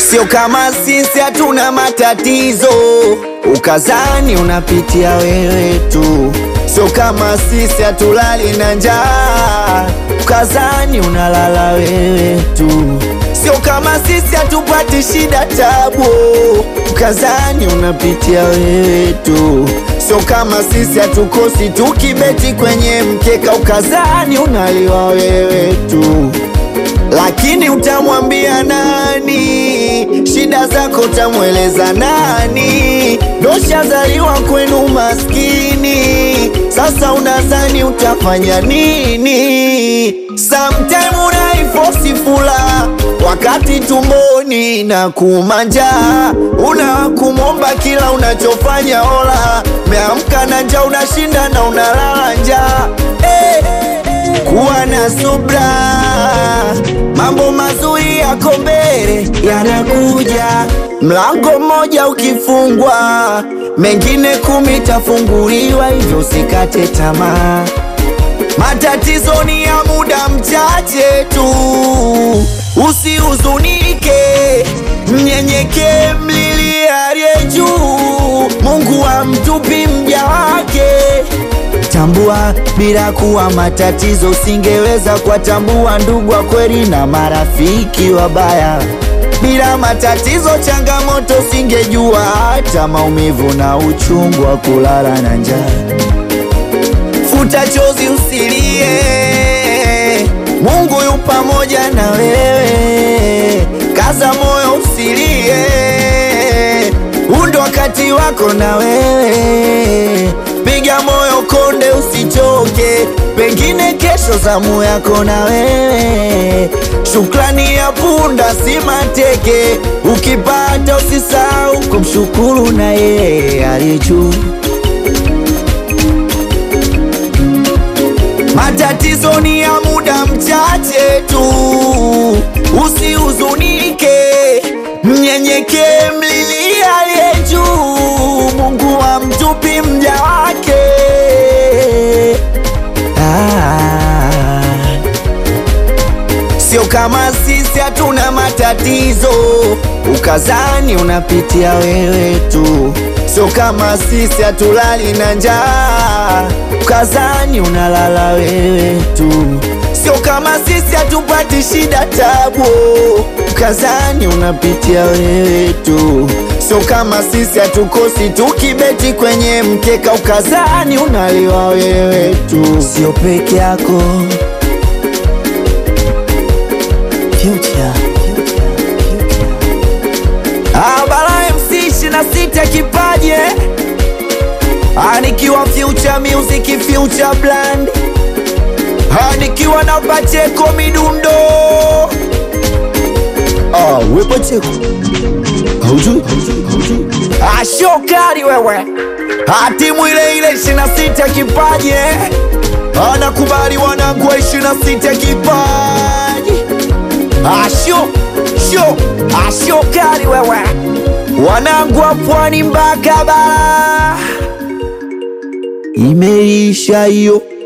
Sio kama sisi hatuna matatizo, ukazani unapitia wewe tu. Sio kama sisi hatulali na njaa, ukazani unalala wewe tu. Sio kama sisi hatupati shida tabu, ukazani unapitia wewe tu. Sio kama sisi hatukosi tukibeti kwenye mkeka, ukazani unaliwa wewe tu. Lakini utamwambia nani? Shida zako utamweleza nani? Doshazaliwa kwenu maskini, sasa unadhani utafanya nini? Sometime unaifosi fula wakati tumboni na kumanja, unakumomba kila unachofanya ola. Meamka na njaa unashinda na unalala njaa. Kuwa na subra, mambo mazuri yako mbele yanakuja. Mlango mmoja ukifungwa, mengine 10 tafunguliwa, hivyo usikate tamaa. Matatizo ni ya muda mchache tu, usihuzunike, mnyenyekee, mlilie aliye juu. Mungu hamtupi mja wake. Tambua bila kuwa matatizo usingeweza kuwatambua ndugu wa kweli na marafiki wabaya. Bila matatizo changamoto usingejua hata maumivu na uchungu wa kulala na njaa. Futa chozi usilie, Mungu yu pamoja na wewe. Kaza moyo usilie, huu ndo wakati wako na wewe. Piga moyo konde usichoke, pengine kesho zamu yako na wewe. Shukrani ya punda si mateke, ukipata usisahau kumshukuru na yeye aliye juu. Matatizo ni ya muda mchache tu, usihuzunike, mnyenyekee, mlilie aliye juu. Mungu hamtupi mja wake. Sio kama sisi hatuna matatizo, ukazani unapitia wewe tu. Sio kama sisi hatulali na njaa, ukazani unalala wewe tu. Sio kama sisi hatupati shida tabu, ukazani unapitia wewe tu. Sio kama sisi hatukosi tukibeti kwenye mkeka, ukazani unaliwa wewe tu. Sio peke yako. Future. Bala MC 26 kipaje, nikiwa Future Music, Future Brand, nikiwa na Pacheko Midundo. We Pacheko haujui? Shokari wewe, timu ile ile 26 kipaje, nakubali wanangu wa 26 kipaje. Shokari wewe, wanangu wa Pwani mpaka Bara. Imeisha hiyo.